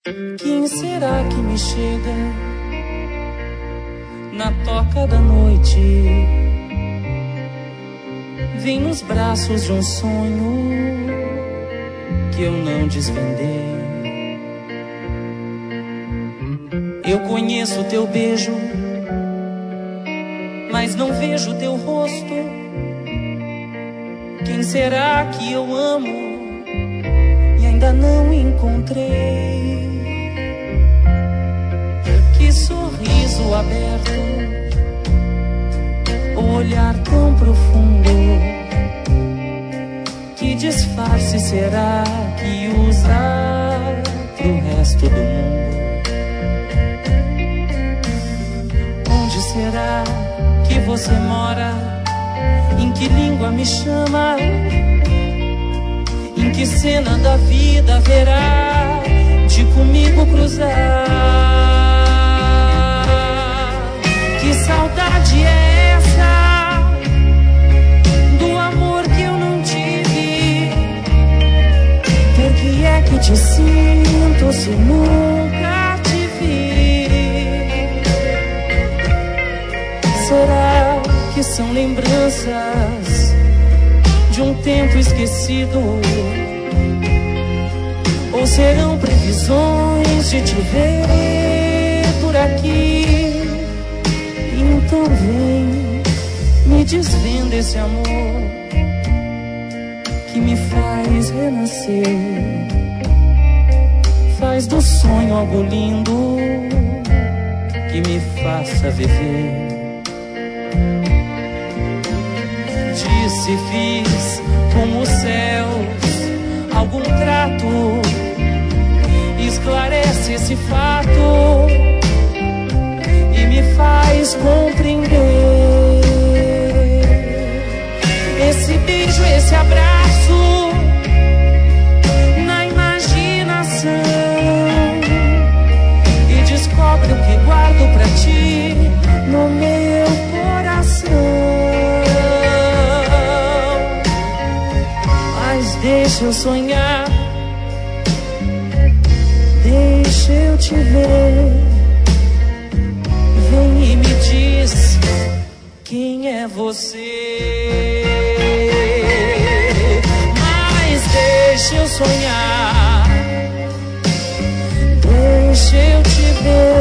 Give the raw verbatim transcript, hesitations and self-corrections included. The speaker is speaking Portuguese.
Quem será que me chega na toca da noite? Vem nos braços de um sonho que eu não desvendei. Eu conheço teu beijo, mas não vejo teu rosto. Quem será que eu amo e ainda não encontrei? Que sorriso aberto, o olhar tão profundo. Que disfarce será que usa pro resto do mundo? Onde será que você mora? Em que língua me chama? Em que cena da vida haverá de comigo cruzar? Que saudade é essa do amor que eu não tive? Por que é que te sinto se nunca te vi? Será que são lembranças de um tempo esquecido? Ou serão previsões de te ver por aqui? Então vem, me desvenda esse amor que me faz renascer, faz do sonho algo lindo que me faça viver. Disse, fiz com os céus algum trato, esclarece esse fato e me faz compreender. Esse beijo, esse abraço na imaginação, e descobre o que guardo pra ti no meu coração. Mas deixa eu sonhar, deixa eu te ver. Vem e me diz quem é você. Mas deixa eu sonhar, deixa eu te ver.